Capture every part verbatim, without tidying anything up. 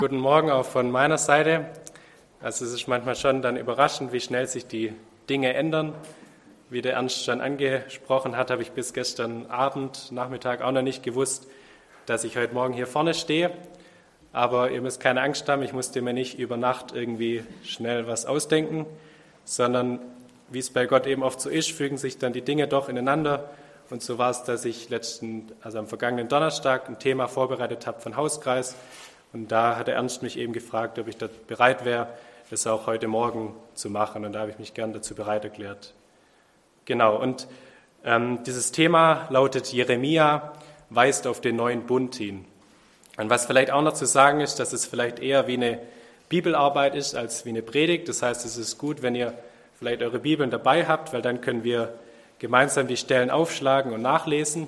Guten Morgen auch von meiner Seite. Also es ist manchmal schon dann überraschend, wie schnell sich die Dinge ändern. Wie der Ernst schon angesprochen hat, habe ich bis gestern Abend, Nachmittag auch noch nicht gewusst, dass ich heute Morgen hier vorne stehe. Aber ihr müsst keine Angst haben, ich musste mir nicht über Nacht irgendwie schnell was ausdenken, sondern wie es bei Gott eben oft so ist, fügen sich dann die Dinge doch ineinander. Und so war es, dass ich letzten, also am vergangenen Donnerstag ein Thema vorbereitet habe von Hauskreis. Und da hat der Ernst mich eben gefragt, ob ich da bereit wäre, das auch heute Morgen zu machen. Und da habe ich mich gern dazu bereit erklärt. Genau, und ähm, dieses Thema lautet: Jeremia weist auf den neuen Bund hin. Und was vielleicht auch noch zu sagen ist, dass es vielleicht eher wie eine Bibelarbeit ist als wie eine Predigt. Das heißt, es ist gut, wenn ihr vielleicht eure Bibeln dabei habt, weil dann können wir gemeinsam die Stellen aufschlagen und nachlesen.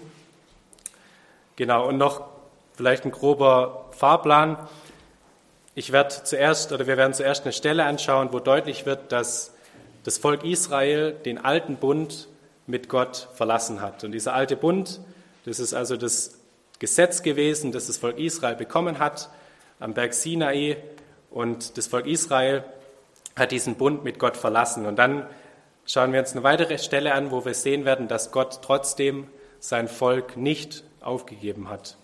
Genau, und noch vielleicht ein grober Fahrplan. Ich werde zuerst, oder wir werden zuerst eine Stelle anschauen, wo deutlich wird, dass das Volk Israel den alten Bund mit Gott verlassen hat. Und dieser alte Bund, das ist also das Gesetz gewesen, das das Volk Israel bekommen hat am Berg Sinai. Und das Volk Israel hat diesen Bund mit Gott verlassen. Und dann schauen wir uns eine weitere Stelle an, wo wir sehen werden, dass Gott trotzdem sein Volk nicht aufgegeben hat.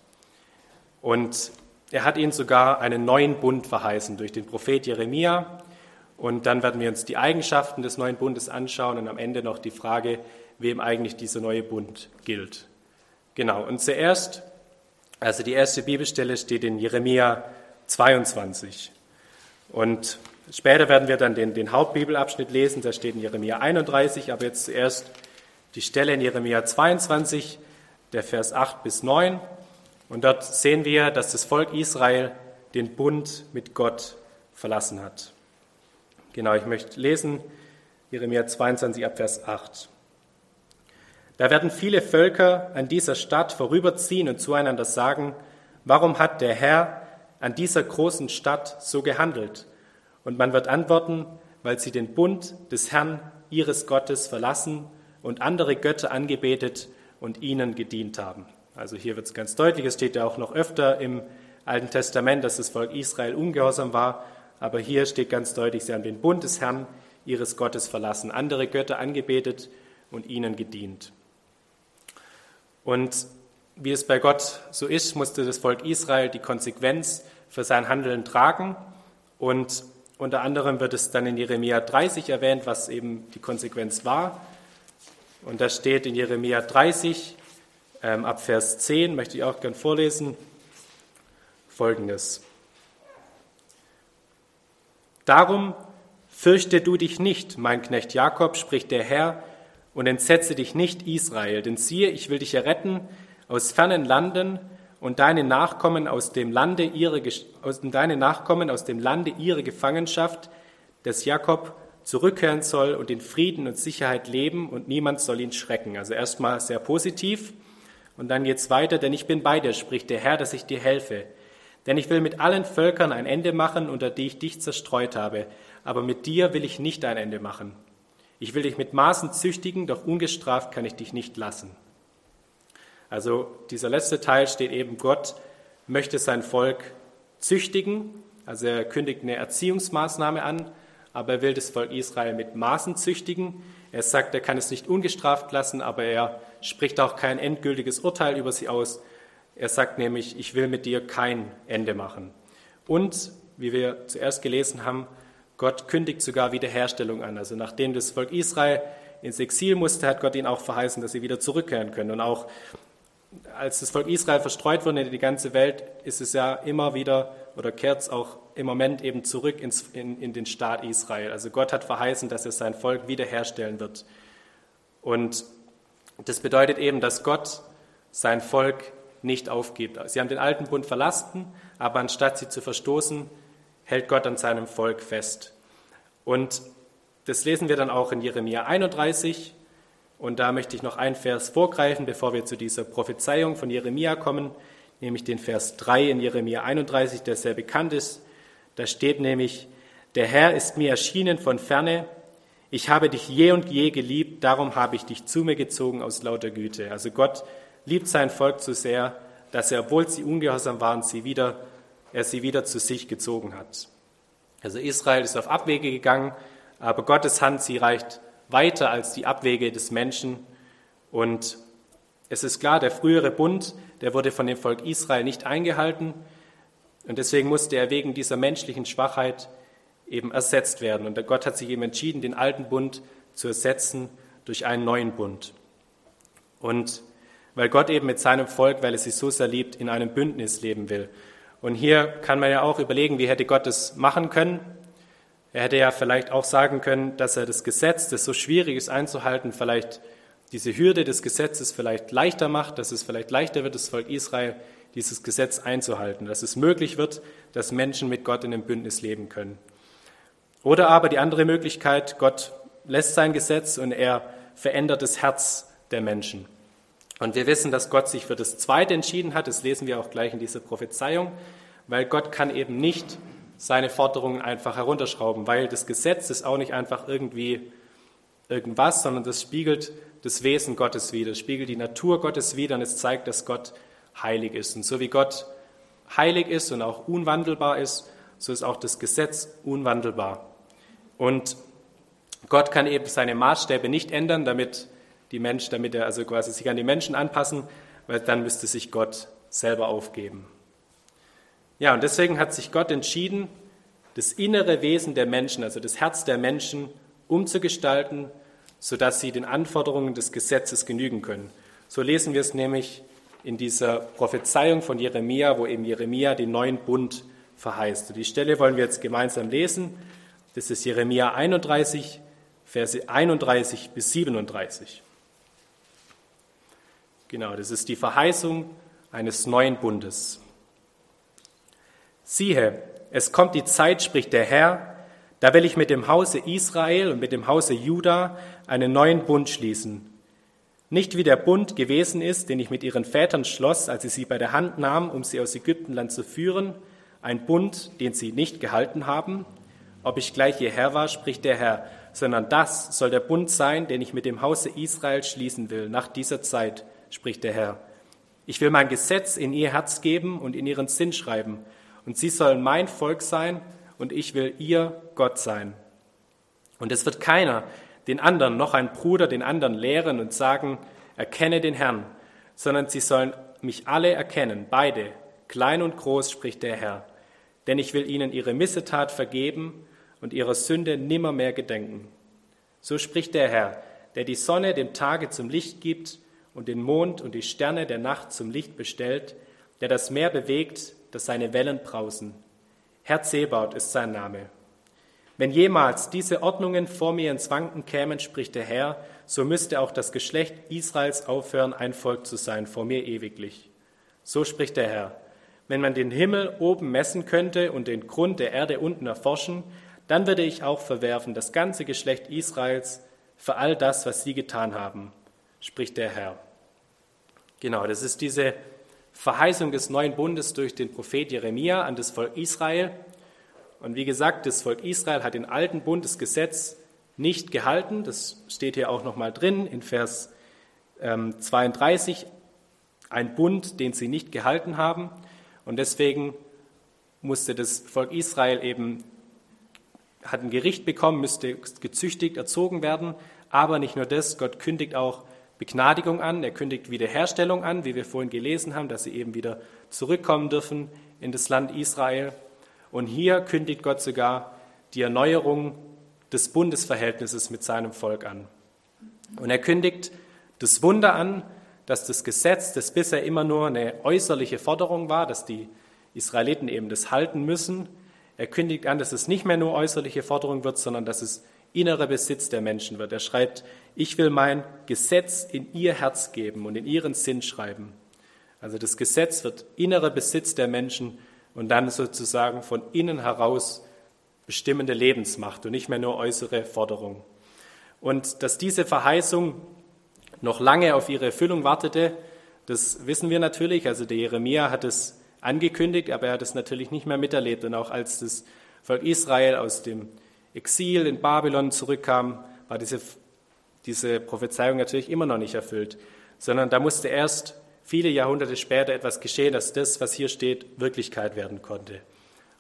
Und er hat ihnen sogar einen neuen Bund verheißen durch den Prophet Jeremia. Und dann werden wir uns die Eigenschaften des neuen Bundes anschauen und am Ende noch die Frage, wem eigentlich dieser neue Bund gilt. Genau, und zuerst, also die erste Bibelstelle steht in Jeremia zweiundzwanzig. Und später werden wir dann den, den Hauptbibelabschnitt lesen, der steht in Jeremia einunddreißig, aber jetzt zuerst die Stelle in Jeremia zweiundzwanzig, der Vers acht bis neun. Und dort sehen wir, dass das Volk Israel den Bund mit Gott verlassen hat. Genau, ich möchte lesen, Jeremia zweiundzwanzig ab Vers acht. Da werden viele Völker an dieser Stadt vorüberziehen und zueinander sagen: Warum hat der Herr an dieser großen Stadt so gehandelt? Und man wird antworten: Weil sie den Bund des Herrn, ihres Gottes, verlassen und andere Götter angebetet und ihnen gedient haben. Also hier wird es ganz deutlich, es steht ja auch noch öfter im Alten Testament, dass das Volk Israel ungehorsam war, aber hier steht ganz deutlich, sie haben den Bund des Herrn, ihres Gottes, verlassen, andere Götter angebetet und ihnen gedient. Und wie es bei Gott so ist, musste das Volk Israel die Konsequenz für sein Handeln tragen. Und unter anderem wird es dann in Jeremia dreißig erwähnt, was eben die Konsequenz war. Und da steht in Jeremia dreißig, ähm, ab Vers zehn, möchte ich auch gern vorlesen, Folgendes: Darum fürchte du dich nicht, mein Knecht Jakob, spricht der Herr, und entsetze dich nicht, Israel, denn siehe, ich will dich erretten aus fernen Landen und deine Nachkommen aus dem Lande ihre aus deine Nachkommen aus dem Lande ihre Gefangenschaft, dass Jakob zurückkehren soll und in Frieden und Sicherheit leben und niemand soll ihn schrecken. Also erstmal sehr positiv und dann geht's weiter: Denn ich bin bei dir, spricht der Herr, dass ich dir helfe. Denn ich will mit allen Völkern ein Ende machen, unter die ich dich zerstreut habe, aber mit dir will ich nicht ein Ende machen. Ich will dich mit Maßen züchtigen, doch ungestraft kann ich dich nicht lassen. Also dieser letzte Teil steht eben, Gott möchte sein Volk züchtigen, also er kündigt eine Erziehungsmaßnahme an, aber er will das Volk Israel mit Maßen züchtigen. Er sagt, er kann es nicht ungestraft lassen, aber er spricht auch kein endgültiges Urteil über sie aus. Er sagt nämlich, ich will mit dir kein Ende machen. Und, wie wir zuerst gelesen haben, Gott kündigt sogar Wiederherstellung an. Also nachdem das Volk Israel ins Exil musste, hat Gott ihnen auch verheißen, dass sie wieder zurückkehren können. Und auch als das Volk Israel verstreut wurde in die ganze Welt, ist es ja immer wieder oder kehrt es auch im Moment eben zurück ins, in, in den Staat Israel. Also Gott hat verheißen, dass er sein Volk wiederherstellen wird. Und das bedeutet eben, dass Gott sein Volk nicht aufgibt. Sie haben den alten Bund verlassen, aber anstatt sie zu verstoßen, hält Gott an seinem Volk fest. Und das lesen wir dann auch in Jeremia einunddreißig. Und da möchte ich noch einen Vers vorgreifen, bevor wir zu dieser Prophezeiung von Jeremia kommen, nämlich den Vers drei in Jeremia einunddreißig, der sehr bekannt ist. Da steht nämlich: Der Herr ist mir erschienen von ferne, ich habe dich je und je geliebt, darum habe ich dich zu mir gezogen aus lauter Güte. Also Gott liebt sein Volk so sehr, dass er, obwohl sie ungehorsam waren, sie wieder er sie wieder zu sich gezogen hat. Also Israel ist auf Abwege gegangen, aber Gottes Hand, sie reicht weiter als die Abwege des Menschen. Und es ist klar, der frühere Bund, der wurde von dem Volk Israel nicht eingehalten. Und deswegen musste er wegen dieser menschlichen Schwachheit eben ersetzt werden. Und Gott hat sich eben entschieden, den alten Bund zu ersetzen durch einen neuen Bund. Und weil Gott eben mit seinem Volk, weil er sie so sehr liebt, in einem Bündnis leben will. Und hier kann man ja auch überlegen, wie hätte Gott das machen können. Er hätte ja vielleicht auch sagen können, dass er das Gesetz, das so schwierig ist einzuhalten, vielleicht diese Hürde des Gesetzes vielleicht leichter macht, dass es vielleicht leichter wird, das Volk Israel dieses Gesetz einzuhalten, dass es möglich wird, dass Menschen mit Gott in einem Bündnis leben können. Oder aber die andere Möglichkeit, Gott lässt sein Gesetz und er verändert das Herz der Menschen. Und wir wissen, dass Gott sich für das Zweite entschieden hat, das lesen wir auch gleich in dieser Prophezeiung, weil Gott kann eben nicht seine Forderungen einfach herunterschrauben, weil das Gesetz ist auch nicht einfach irgendwie irgendwas, sondern das spiegelt das Wesen Gottes wider, spiegelt die Natur Gottes wider und es zeigt, dass Gott heilig ist. Und so wie Gott heilig ist und auch unwandelbar ist, so ist auch das Gesetz unwandelbar. Und Gott kann eben seine Maßstäbe nicht ändern, damit die Menschen, damit er also quasi sich an die Menschen anpassen, weil dann müsste sich Gott selber aufgeben. Ja, und deswegen hat sich Gott entschieden, das innere Wesen der Menschen, also das Herz der Menschen, umzugestalten, sodass sie den Anforderungen des Gesetzes genügen können. So lesen wir es nämlich in dieser Prophezeiung von Jeremia, wo eben Jeremia den neuen Bund verheißt. Und die Stelle wollen wir jetzt gemeinsam lesen. Das ist Jeremia einunddreißig, Verse einunddreißig bis siebenunddreißig. Genau, das ist die Verheißung eines neuen Bundes. Siehe, es kommt die Zeit, spricht der Herr, da will ich mit dem Hause Israel und mit dem Hause Juda einen neuen Bund schließen. Nicht wie der Bund gewesen ist, den ich mit ihren Vätern schloss, als ich sie bei der Hand nahm, um sie aus Ägyptenland zu führen, ein Bund, den sie nicht gehalten haben, ob ich gleich ihr Herr war, spricht der Herr, sondern das soll der Bund sein, den ich mit dem Hause Israel schließen will, nach dieser Zeit, spricht der Herr. Ich will mein Gesetz in ihr Herz geben und in ihren Sinn schreiben, und sie sollen mein Volk sein, und ich will ihr Gott sein. Und es wird keiner den anderen, noch ein Bruder den anderen lehren und sagen, erkenne den Herrn, sondern sie sollen mich alle erkennen, beide, klein und groß, spricht der Herr. Denn ich will ihnen ihre Missetat vergeben und ihrer Sünde nimmermehr gedenken. So spricht der Herr, der die Sonne dem Tage zum Licht gibt und den Mond und die Sterne der Nacht zum Licht bestellt, der das Meer bewegt, dass seine Wellen brausen. Herr Zebaoth ist sein Name. Wenn jemals diese Ordnungen vor mir ins Wanken kämen, spricht der Herr, so müsste auch das Geschlecht Israels aufhören, ein Volk zu sein, vor mir ewiglich. So spricht der Herr. Wenn man den Himmel oben messen könnte und den Grund der Erde unten erforschen, dann würde ich auch verwerfen das ganze Geschlecht Israels für all das, was sie getan haben, spricht der Herr. Genau, das ist diese Verheißung des neuen Bundes durch den Prophet Jeremia an das Volk Israel. Und wie gesagt, das Volk Israel hat den alten Bund, das Gesetz, nicht gehalten. Das steht hier auch nochmal drin in Vers zweiunddreißig. Ein Bund, den sie nicht gehalten haben. Und deswegen musste das Volk Israel eben, hat ein Gericht bekommen, müsste gezüchtigt, erzogen werden. Aber nicht nur das, Gott kündigt auch Begnadigung an, er kündigt Wiederherstellung an, wie wir vorhin gelesen haben, dass sie eben wieder zurückkommen dürfen in das Land Israel. Und hier kündigt Gott sogar die Erneuerung des Bundesverhältnisses mit seinem Volk an. Und er kündigt das Wunder an, dass das Gesetz, das bisher immer nur eine äußerliche Forderung war, dass die Israeliten eben das halten müssen, er kündigt an, dass es nicht mehr nur äußerliche Forderung wird, sondern dass es innerer Besitz der Menschen wird. Er schreibt, ich will mein Gesetz in ihr Herz geben und in ihren Sinn schreiben. Also das Gesetz wird innerer Besitz der Menschen und dann sozusagen von innen heraus bestimmende Lebensmacht und nicht mehr nur äußere Forderung. Und dass diese Verheißung noch lange auf ihre Erfüllung wartete, das wissen wir natürlich. Also der Jeremia hat es angekündigt, aber er hat es natürlich nicht mehr miterlebt. Und auch als das Volk Israel aus dem Exil in Babylon zurückkam, war diese, diese Prophezeiung natürlich immer noch nicht erfüllt, sondern da musste erst viele Jahrhunderte später etwas geschehen, dass das, was hier steht, Wirklichkeit werden konnte.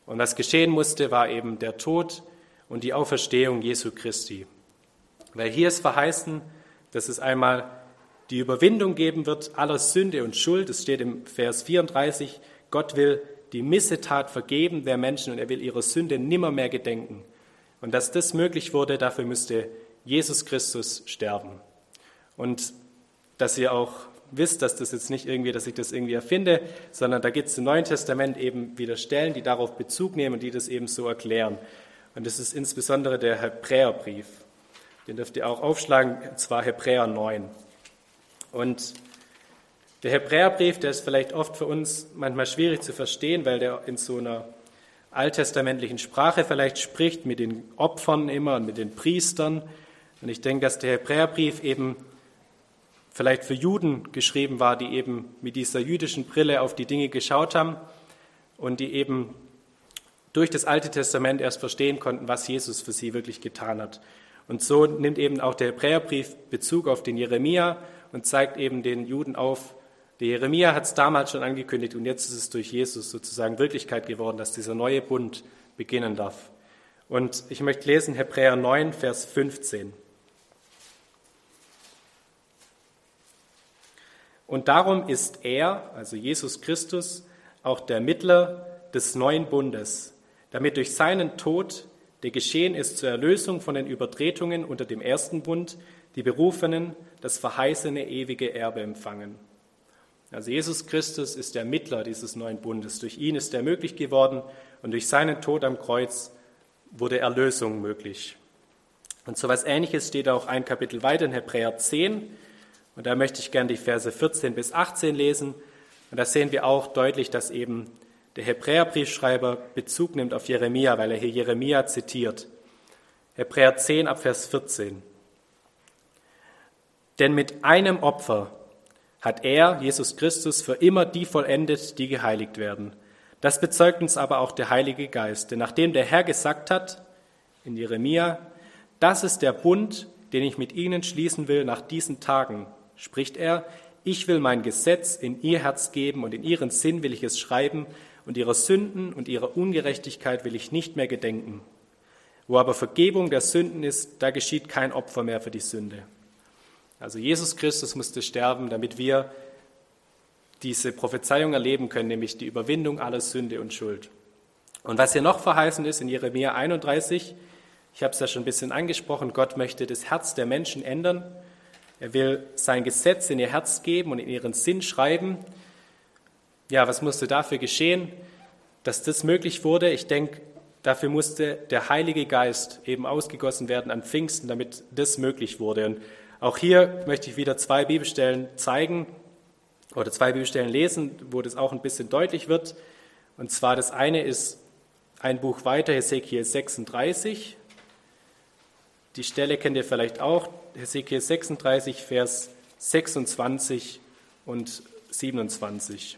Und was geschehen musste, war eben der Tod und die Auferstehung Jesu Christi. Weil hier ist verheißen, dass es einmal die Überwindung geben wird aller Sünde und Schuld. Es steht im Vers vierunddreißig, Gott will die Missetat vergeben der Menschen und er will ihrer Sünde nimmermehr gedenken. Und dass das möglich wurde, dafür müsste Jesus Christus sterben. Und dass ihr auch wisst, dass das jetzt nicht irgendwie, dass ich das irgendwie erfinde, sondern da gibt es im Neuen Testament eben wieder Stellen, die darauf Bezug nehmen und die das eben so erklären. Und das ist insbesondere der Hebräerbrief. Den dürft ihr auch aufschlagen, und zwar Hebräer neun. Und der Hebräerbrief, der ist vielleicht oft für uns manchmal schwierig zu verstehen, weil der in so einer alttestamentlichen Sprache vielleicht spricht, mit den Opfern immer und mit den Priestern. Und ich denke, dass der Hebräerbrief eben vielleicht für Juden geschrieben war, die eben mit dieser jüdischen Brille auf die Dinge geschaut haben und die eben durch das Alte Testament erst verstehen konnten, was Jesus für sie wirklich getan hat. Und so nimmt eben auch der Hebräerbrief Bezug auf den Jeremia und zeigt eben den Juden auf, der Jeremia hat es damals schon angekündigt und jetzt ist es durch Jesus sozusagen Wirklichkeit geworden, dass dieser neue Bund beginnen darf. Und ich möchte lesen Hebräer neun, Vers fünfzehn. Und darum ist er, also Jesus Christus, auch der Mittler des neuen Bundes, damit durch seinen Tod, der geschehen ist zur Erlösung von den Übertretungen unter dem ersten Bund, die Berufenen das verheißene ewige Erbe empfangen. Also Jesus Christus ist der Mittler dieses neuen Bundes. Durch ihn ist er möglich geworden und durch seinen Tod am Kreuz wurde Erlösung möglich. Und so etwas Ähnliches steht auch ein Kapitel weiter in Hebräer zehn. Und da möchte ich gerne die Verse vierzehn bis achtzehn lesen. Und da sehen wir auch deutlich, dass eben der Hebräerbriefschreiber Bezug nimmt auf Jeremia, weil er hier Jeremia zitiert. Hebräer zehn ab Vers vierzehn. Denn mit einem Opfer hat er, Jesus Christus, für immer die vollendet, die geheiligt werden. Das bezeugt uns aber auch der Heilige Geist. Denn nachdem der Herr gesagt hat, in Jeremia, das ist der Bund, den ich mit ihnen schließen will nach diesen Tagen, spricht er, ich will mein Gesetz in ihr Herz geben und in ihren Sinn will ich es schreiben und ihrer Sünden und ihrer Ungerechtigkeit will ich nicht mehr gedenken. Wo aber Vergebung der Sünden ist, da geschieht kein Opfer mehr für die Sünde. Also Jesus Christus musste sterben, damit wir diese Prophezeiung erleben können, nämlich die Überwindung aller Sünde und Schuld. Und was hier noch verheißen ist in Jeremia einunddreißig, ich habe es ja schon ein bisschen angesprochen, Gott möchte das Herz der Menschen ändern. Er will sein Gesetz in ihr Herz geben und in ihren Sinn schreiben. Ja, was musste dafür geschehen, dass das möglich wurde? Ich denke, dafür musste der Heilige Geist eben ausgegossen werden an Pfingsten, damit das möglich wurde. Und auch hier möchte ich wieder zwei Bibelstellen zeigen oder zwei Bibelstellen lesen, wo das auch ein bisschen deutlich wird. Und zwar das eine ist ein Buch weiter, Hesekiel sechsunddreißig. Die Stelle kennt ihr vielleicht auch, Hesekiel sechsunddreißig, Vers sechsundzwanzig und siebenundzwanzig.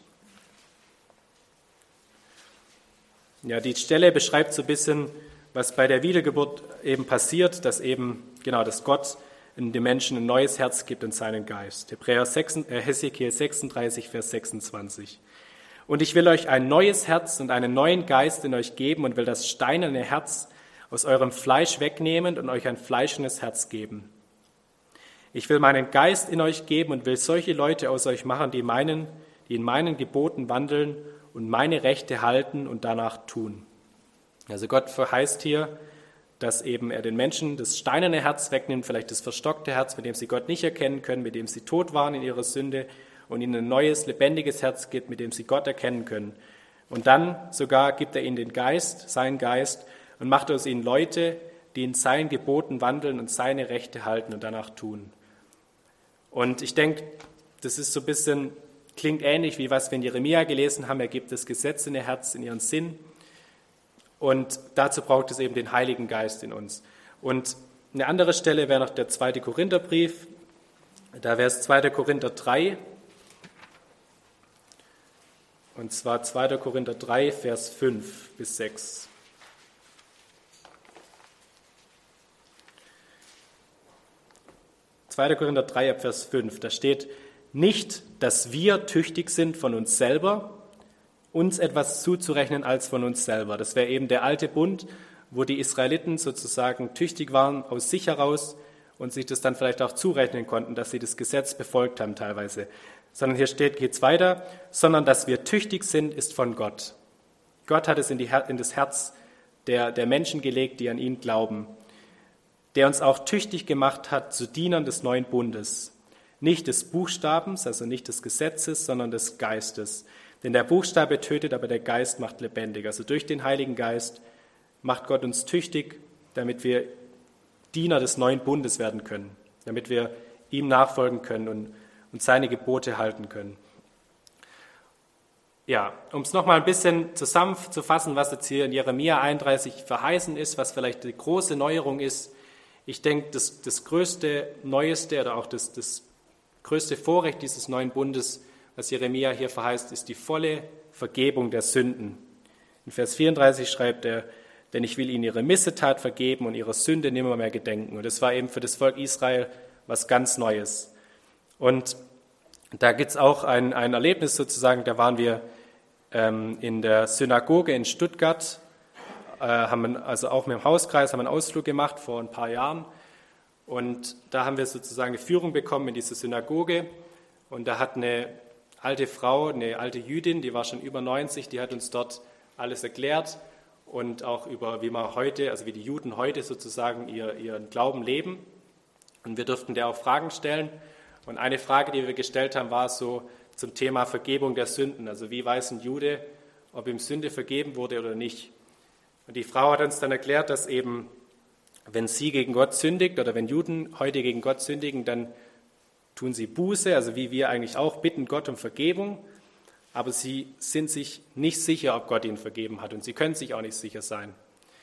Ja, die Stelle beschreibt so ein bisschen, was bei der Wiedergeburt eben passiert, dass eben, genau, dass Gott in dem Menschen ein neues Herz gibt und seinen Geist. Hebräer sechs, äh, Hesekiel sechsunddreißig, Vers sechsundzwanzig. Und ich will euch ein neues Herz und einen neuen Geist in euch geben und will das steinerne Herz aus eurem Fleisch wegnehmen und euch ein fleischendes Herz geben. Ich will meinen Geist in euch geben und will solche Leute aus euch machen, die meinen, die in meinen Geboten wandeln und meine Rechte halten und danach tun. Also Gott verheißt hier, dass eben er den Menschen das steinerne Herz wegnimmt, vielleicht das verstockte Herz, mit dem sie Gott nicht erkennen können, mit dem sie tot waren in ihrer Sünde und ihnen ein neues, lebendiges Herz gibt, mit dem sie Gott erkennen können. Und dann sogar gibt er ihnen den Geist, seinen Geist, und macht aus ihnen Leute, die in seinen Geboten wandeln und seine Rechte halten und danach tun. Und ich denke, das ist so ein bisschen, klingt ähnlich wie was wir in Jeremia gelesen haben. Er gibt das Gesetz in ihr Herz, in ihren Sinn. Und dazu braucht es eben den Heiligen Geist in uns. Und eine andere Stelle wäre noch der zweite Korintherbrief. Da wäre es zweiter Korinther drei. Und zwar zweiter Korinther drei, Vers fünf bis sechs. zweiter Korinther drei, Vers fünf. Da steht, nicht, dass wir tüchtig sind von uns selber uns etwas zuzurechnen als von uns selber. Das wäre eben der alte Bund, wo die Israeliten sozusagen tüchtig waren aus sich heraus und sich das dann vielleicht auch zurechnen konnten, dass sie das Gesetz befolgt haben teilweise. Sondern hier steht, geht's weiter, sondern dass wir tüchtig sind, ist von Gott. Gott hat es in, die, in das Herz der, der Menschen gelegt, die an ihn glauben, der uns auch tüchtig gemacht hat zu Dienern des neuen Bundes. Nicht des Buchstabens, also nicht des Gesetzes, sondern des Geistes. Denn der Buchstabe tötet, aber der Geist macht lebendig. Also durch den Heiligen Geist macht Gott uns tüchtig, damit wir Diener des neuen Bundes werden können, damit wir ihm nachfolgen können und, und seine Gebote halten können. Ja, um es nochmal ein bisschen zusammenzufassen, was jetzt hier in Jeremia einunddreißig verheißen ist, was vielleicht die große Neuerung ist. Ich denke, das, das größte, neueste oder auch das, das größte Vorrecht dieses neuen Bundes, was Jeremia hier verheißt, ist die volle Vergebung der Sünden. In Vers vierunddreißig schreibt er, denn ich will ihnen ihre Missetat vergeben und ihre Sünde nimmer mehr gedenken. Und das war eben für das Volk Israel was ganz Neues. Und da gibt es auch ein, ein Erlebnis sozusagen, da waren wir ähm, in der Synagoge in Stuttgart, äh, haben also auch mit dem Hauskreis haben einen Ausflug gemacht vor ein paar Jahren. Und da haben wir sozusagen eine Führung bekommen in diese Synagoge. Und da hat eine alte Frau, eine alte Jüdin, die war schon über neunzig, die hat uns dort alles erklärt und auch über, wie man heute, also wie die Juden heute sozusagen ihr, ihren Glauben leben. Und wir durften der auch Fragen stellen. Und eine Frage, die wir gestellt haben, war so zum Thema Vergebung der Sünden. Also wie weiß ein Jude, ob ihm Sünde vergeben wurde oder nicht. Und die Frau hat uns dann erklärt, dass eben, wenn sie gegen Gott sündigt oder wenn Juden heute gegen Gott sündigen, dann tun sie Buße, also wie wir eigentlich auch, bitten Gott um Vergebung, aber sie sind sich nicht sicher, ob Gott ihnen vergeben hat und sie können sich auch nicht sicher sein.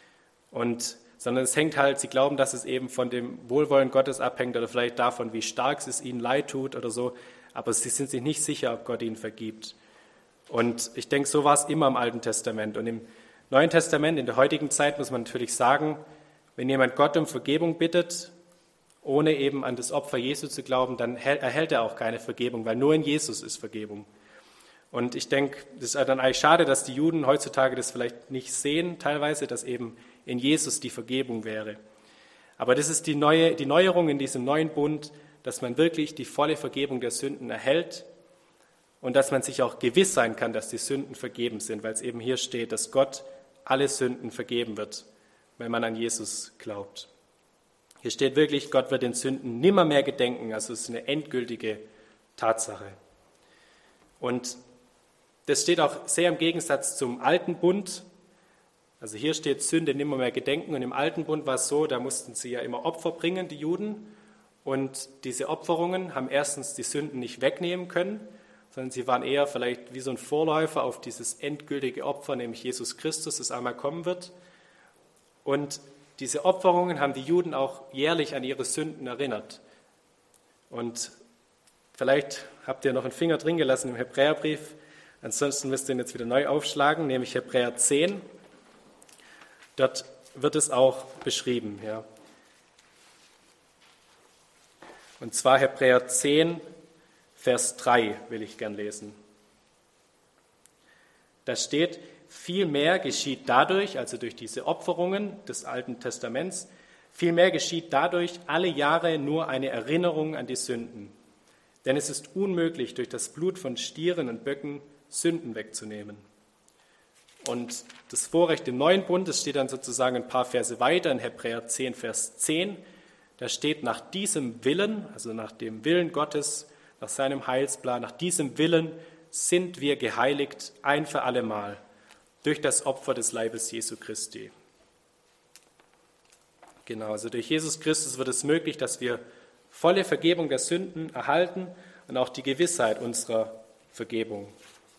Und, sondern es hängt halt, sie glauben, dass es eben von dem Wohlwollen Gottes abhängt oder vielleicht davon, wie stark es ihnen leid tut oder so, aber sie sind sich nicht sicher, ob Gott ihnen vergibt. Und ich denke, so war es immer im Alten Testament. Und im Neuen Testament, in der heutigen Zeit, muss man natürlich sagen, wenn jemand Gott um Vergebung bittet, ohne eben an das Opfer Jesu zu glauben, dann erhält er auch keine Vergebung, weil nur in Jesus ist Vergebung. Und ich denke, das ist dann eigentlich schade, dass die Juden heutzutage das vielleicht nicht sehen, teilweise, dass eben in Jesus die Vergebung wäre. Aber das ist die, neue, die Neuerung in diesem neuen Bund, dass man wirklich die volle Vergebung der Sünden erhält und dass man sich auch gewiss sein kann, dass die Sünden vergeben sind, weil es eben hier steht, dass Gott alle Sünden vergeben wird, wenn man an Jesus glaubt. Hier steht wirklich, Gott wird den Sünden nimmer mehr gedenken, also es ist eine endgültige Tatsache. Und das steht auch sehr im Gegensatz zum alten Bund. Also hier steht Sünde nimmer mehr gedenken und im alten Bund war es so, da mussten sie ja immer Opfer bringen, die Juden. Und diese Opferungen haben erstens die Sünden nicht wegnehmen können, sondern sie waren eher vielleicht wie so ein Vorläufer auf dieses endgültige Opfer, nämlich Jesus Christus, das einmal kommen wird. Und diese Opferungen haben die Juden auch jährlich an ihre Sünden erinnert. Und vielleicht habt ihr noch einen Finger drin gelassen im Hebräerbrief, ansonsten müsst ihr ihn jetzt wieder neu aufschlagen, nämlich Hebräer zehn. Dort wird es auch beschrieben. Ja. Und zwar Hebräer zehn, Vers drei will ich gern lesen. Da steht, vielmehr geschieht dadurch, also durch diese Opferungen des Alten Testaments, vielmehr geschieht dadurch alle Jahre nur eine Erinnerung an die Sünden. Denn es ist unmöglich, durch das Blut von Stieren und Böcken Sünden wegzunehmen. Und das Vorrecht im neuen Bund, das steht dann sozusagen ein paar Verse weiter in Hebräer zehn, Vers zehn. Da steht, nach diesem Willen, also nach dem Willen Gottes, nach seinem Heilsplan, nach diesem Willen sind wir geheiligt ein für allemal durch das Opfer des Leibes Jesu Christi. Genau, also durch Jesus Christus wird es möglich, dass wir volle Vergebung der Sünden erhalten und auch die Gewissheit unserer Vergebung.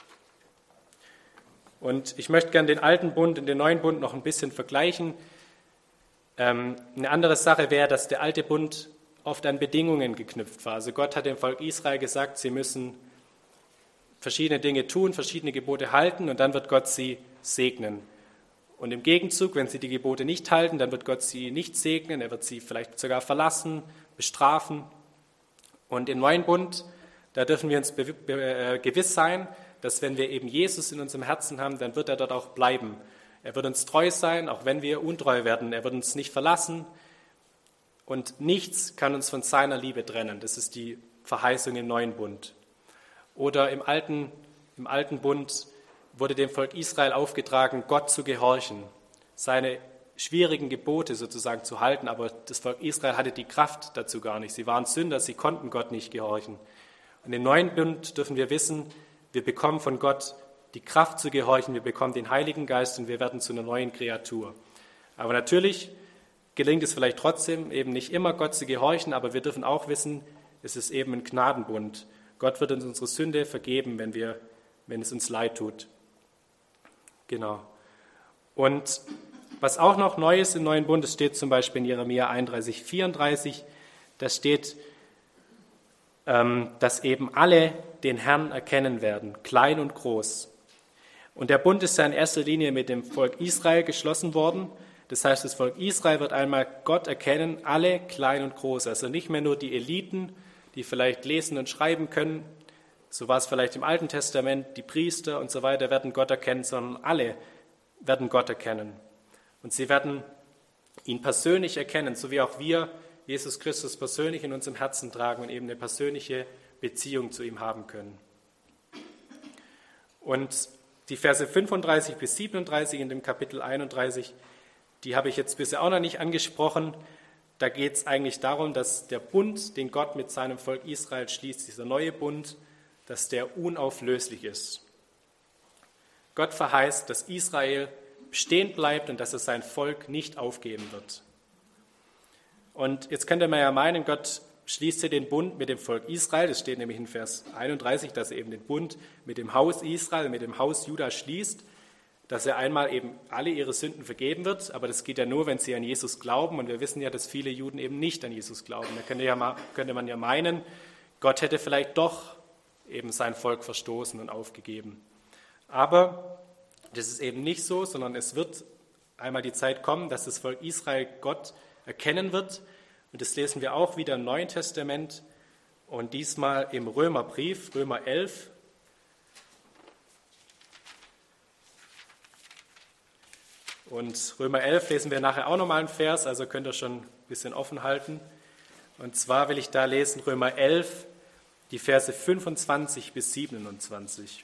Und ich möchte gerne den alten Bund und den neuen Bund noch ein bisschen vergleichen. Ähm, eine andere Sache wäre, dass der alte Bund oft an Bedingungen geknüpft war. Also Gott hat dem Volk Israel gesagt, sie müssen verschiedene Dinge tun, verschiedene Gebote halten und dann wird Gott sie segnen. Und im Gegenzug, wenn sie die Gebote nicht halten, dann wird Gott sie nicht segnen, er wird sie vielleicht sogar verlassen, bestrafen. Und im neuen Bund, da dürfen wir uns be- be- gewiss sein, dass wenn wir eben Jesus in unserem Herzen haben, dann wird er dort auch bleiben. Er wird uns treu sein, auch wenn wir untreu werden. Er wird uns nicht verlassen und nichts kann uns von seiner Liebe trennen. Das ist die Verheißung im neuen Bund. Oder im alten, im alten Bund wurde dem Volk Israel aufgetragen, Gott zu gehorchen, seine schwierigen Gebote sozusagen zu halten, aber das Volk Israel hatte die Kraft dazu gar nicht. Sie waren Sünder, sie konnten Gott nicht gehorchen. Und im neuen Bund dürfen wir wissen, wir bekommen von Gott die Kraft zu gehorchen, wir bekommen den Heiligen Geist und wir werden zu einer neuen Kreatur. Aber natürlich gelingt es vielleicht trotzdem eben nicht immer, Gott zu gehorchen, aber wir dürfen auch wissen, es ist eben ein Gnadenbund. Gott wird uns unsere Sünde vergeben, wenn, wir, wenn es uns leid tut. Genau. Und was auch noch neu ist im neuen Bund, das steht zum Beispiel in Jeremia einunddreißig, vierunddreißig, da steht, ähm, dass eben alle den Herrn erkennen werden, klein und groß. Und der Bund ist ja in erster Linie mit dem Volk Israel geschlossen worden. Das heißt, das Volk Israel wird einmal Gott erkennen, alle klein und groß. Also nicht mehr nur die Eliten, die vielleicht lesen und schreiben können, so war es vielleicht im Alten Testament, die Priester und so weiter werden Gott erkennen, sondern alle werden Gott erkennen. Und sie werden ihn persönlich erkennen, so wie auch wir Jesus Christus persönlich in unserem Herzen tragen und eben eine persönliche Beziehung zu ihm haben können. Und die Verse fünfunddreißig bis siebenunddreißig in dem Kapitel einunddreißig, die habe ich jetzt bisher auch noch nicht angesprochen. Da geht es eigentlich darum, dass der Bund, den Gott mit seinem Volk Israel schließt, dieser neue Bund, dass der unauflöslich ist. Gott verheißt, dass Israel bestehen bleibt und dass er sein Volk nicht aufgeben wird. Und jetzt könnte man ja meinen, Gott schließt hier den Bund mit dem Volk Israel. Das steht nämlich in Vers einunddreißig, dass er eben den Bund mit dem Haus Israel, mit dem Haus Juda schließt, dass er einmal eben alle ihre Sünden vergeben wird. Aber das geht ja nur, wenn sie an Jesus glauben. Und wir wissen ja, dass viele Juden eben nicht an Jesus glauben. Da könnte, ja, könnte man ja meinen, Gott hätte vielleicht doch eben sein Volk verstoßen und aufgegeben. Aber das ist eben nicht so, sondern es wird einmal die Zeit kommen, dass das Volk Israel Gott erkennen wird. Und das lesen wir auch wieder im Neuen Testament und diesmal im Römerbrief, Römer elf. Und Römer elf lesen wir nachher auch nochmal einen Vers, also könnt ihr schon ein bisschen offen halten. Und zwar will ich da lesen Römer elf, die Verse fünfundzwanzig bis siebenundzwanzig.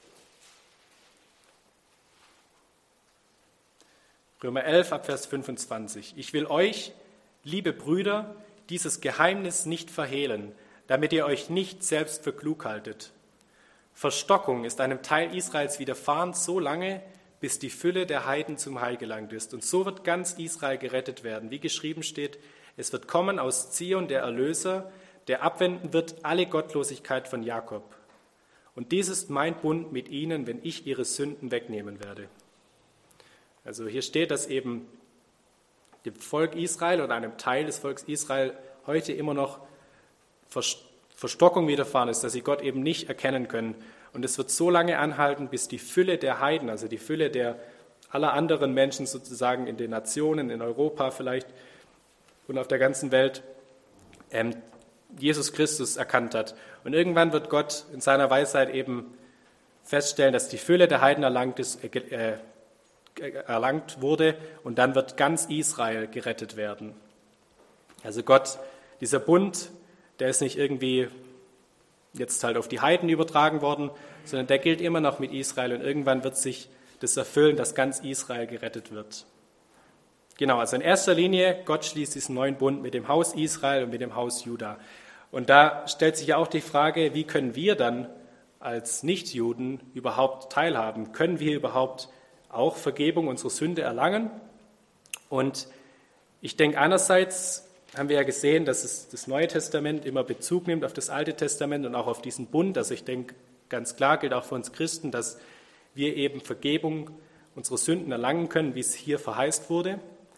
Römer elf, ab Vers fünfundzwanzig. Ich will euch, liebe Brüder, dieses Geheimnis nicht verhehlen, damit ihr euch nicht selbst für klug haltet. Verstockung ist einem Teil Israels widerfahren so lange, bis die Fülle der Heiden zum Heil gelangt ist. Und so wird ganz Israel gerettet werden. Wie geschrieben steht, es wird kommen aus Zion der Erlöser, der abwenden wird alle Gottlosigkeit von Jakob. Und dies ist mein Bund mit ihnen, wenn ich ihre Sünden wegnehmen werde. Also hier steht, dass eben dem Volk Israel oder einem Teil des Volkes Israel heute immer noch Verstockung widerfahren ist, dass sie Gott eben nicht erkennen können. Und es wird so lange anhalten, bis die Fülle der Heiden, also die Fülle der aller anderen Menschen sozusagen in den Nationen, in Europa vielleicht und auf der ganzen Welt, ähm, Jesus Christus erkannt hat. Und irgendwann wird Gott in seiner Weisheit eben feststellen, dass die Fülle der Heiden erlangt ist, äh, erlangt wurde und dann wird ganz Israel gerettet werden. Also Gott, dieser Bund, der ist nicht irgendwie jetzt halt auf die Heiden übertragen worden, sondern der gilt immer noch mit Israel und irgendwann wird sich das erfüllen, dass ganz Israel gerettet wird. Genau, also in erster Linie, Gott schließt diesen neuen Bund mit dem Haus Israel und mit dem Haus Juda. Und da stellt sich ja auch die Frage, wie können wir dann als Nichtjuden überhaupt teilhaben? Können wir überhaupt auch Vergebung unserer Sünde erlangen? Und ich denke, einerseits haben wir ja gesehen, dass es das Neue Testament immer Bezug nimmt auf das Alte Testament und auch auf diesen Bund. Also ich denke, ganz klar gilt auch für uns Christen, dass wir eben Vergebung unserer Sünden erlangen können, wie es hier verheißt wurde.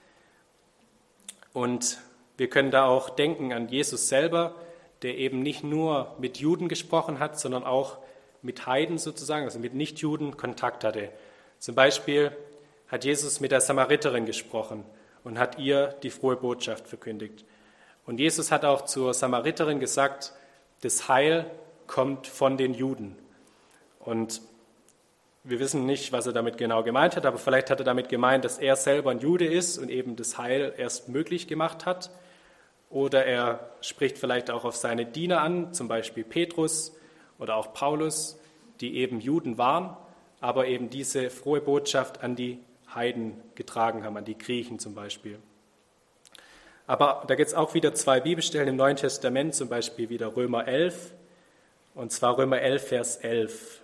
Und wir können da auch denken an Jesus selber, der eben nicht nur mit Juden gesprochen hat, sondern auch mit Heiden sozusagen, also mit Nichtjuden Kontakt hatte. Zum Beispiel hat Jesus mit der Samariterin gesprochen und hat ihr die frohe Botschaft verkündigt. Und Jesus hat auch zur Samariterin gesagt, das Heil kommt von den Juden. Und wir wissen nicht, was er damit genau gemeint hat, aber vielleicht hat er damit gemeint, dass er selber ein Jude ist und eben das Heil erst möglich gemacht hat. Oder er spricht vielleicht auch auf seine Diener an, zum Beispiel Petrus oder auch Paulus, die eben Juden waren, aber eben diese frohe Botschaft an die Heiden getragen haben, an die Griechen zum Beispiel. Aber da gibt es auch wieder zwei Bibelstellen im Neuen Testament, zum Beispiel wieder Römer elf, und zwar Römer elf, Vers elf.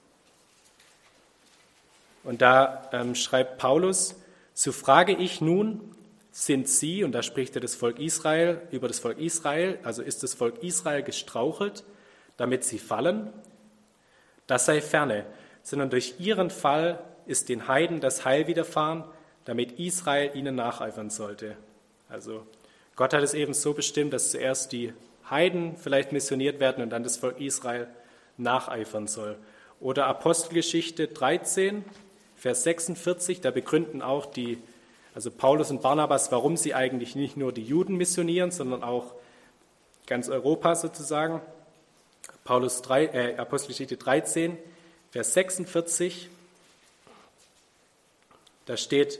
Und da ähm, schreibt Paulus, so frage ich nun, sind sie, und da spricht er das Volk Israel, über das Volk Israel, also ist das Volk Israel gestrauchelt, damit sie fallen? Das sei ferne, sondern durch ihren Fall ist den Heiden das Heil widerfahren, damit Israel ihnen nacheifern sollte. Also Gott hat es eben so bestimmt, dass zuerst die Heiden vielleicht missioniert werden und dann das Volk Israel nacheifern soll. Oder Apostelgeschichte dreizehn, Vers sechsundvierzig, da begründen auch die, also Paulus und Barnabas, warum sie eigentlich nicht nur die Juden missionieren, sondern auch ganz Europa sozusagen. Paulus drei, äh, Apostelgeschichte dreizehn, Vers sechsundvierzig, da steht,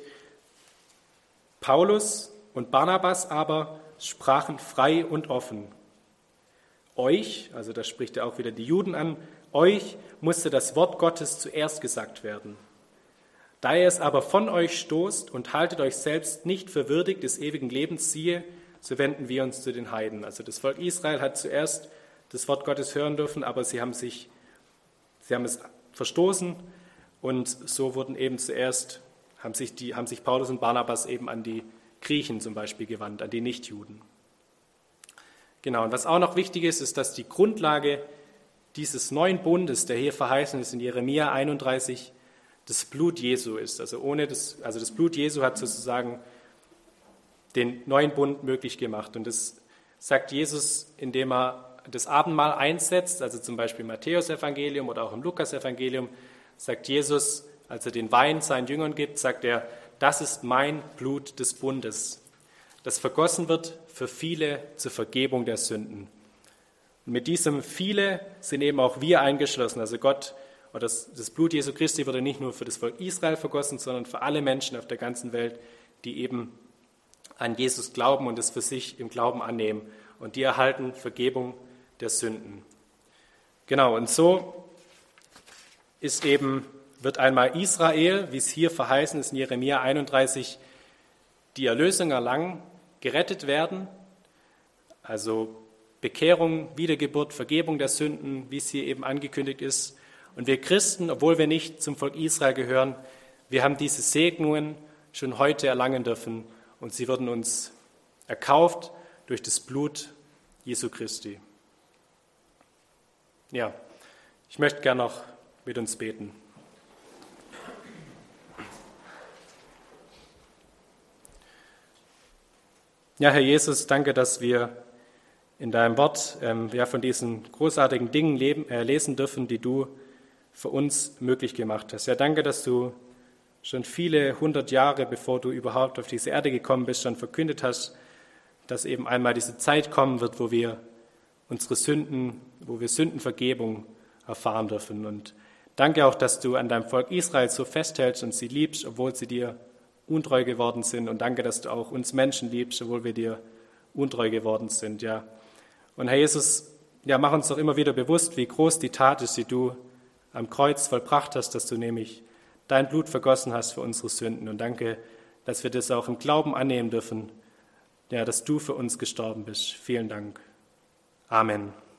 Paulus und Barnabas aber sprachen frei und offen. Euch, also da spricht er auch wieder die Juden an, euch musste das Wort Gottes zuerst gesagt werden. Da ihr es aber von euch stoßt und haltet euch selbst nicht für würdig des ewigen Lebens, siehe, so wenden wir uns zu den Heiden. Also das Volk Israel hat zuerst das Wort Gottes hören dürfen, aber sie haben sich, sie haben es verstoßen und so wurden eben zuerst, haben sich, die, haben sich Paulus und Barnabas eben an die Griechen zum Beispiel gewandt, an die Nichtjuden. Genau, und was auch noch wichtig ist, ist, dass die Grundlage dieses neuen Bundes, der hier verheißen ist in Jeremia einunddreißig, das Blut Jesu ist. Also ohne das, also das Blut Jesu hat sozusagen den neuen Bund möglich gemacht. Und das sagt Jesus, indem er das Abendmahl einsetzt, also zum Beispiel im Matthäus-Evangelium oder auch im Lukas-Evangelium, sagt Jesus, als er den Wein seinen Jüngern gibt, sagt er, das ist mein Blut des Bundes, das vergossen wird für viele zur Vergebung der Sünden. Und mit diesem viele sind eben auch wir eingeschlossen. Also Gott, oder das, das Blut Jesu Christi wurde nicht nur für das Volk Israel vergossen, sondern für alle Menschen auf der ganzen Welt, die eben an Jesus glauben und es für sich im Glauben annehmen. Und die erhalten Vergebung der Sünden. Genau, und so ist eben, wird einmal Israel, wie es hier verheißen ist in Jeremia einunddreißig, die Erlösung erlangen, gerettet werden, also Bekehrung, Wiedergeburt, Vergebung der Sünden, wie es hier eben angekündigt ist. Und wir Christen, obwohl wir nicht zum Volk Israel gehören, wir haben diese Segnungen schon heute erlangen dürfen und sie wurden uns erkauft durch das Blut Jesu Christi. Ja, ich möchte gerne noch mit uns beten. Ja, Herr Jesus, danke, dass wir in deinem Wort ähm, ja, von diesen großartigen Dingen leben, äh, lesen dürfen, die du für uns möglich gemacht hast. Ja, danke, dass du schon viele hundert Jahre, bevor du überhaupt auf diese Erde gekommen bist, schon verkündet hast, dass eben einmal diese Zeit kommen wird, wo wir unsere Sünden, wo wir Sündenvergebung erfahren dürfen. Und danke auch, dass du an deinem Volk Israel so festhältst und sie liebst, obwohl sie dir untreu geworden sind. Und danke, dass du auch uns Menschen liebst, obwohl wir dir untreu geworden sind. Ja. Und Herr Jesus, ja, mach uns doch immer wieder bewusst, wie groß die Tat ist, die du am Kreuz vollbracht hast, dass du nämlich dein Blut vergossen hast für unsere Sünden. Und danke, dass wir das auch im Glauben annehmen dürfen, ja, dass du für uns gestorben bist. Vielen Dank. Amen.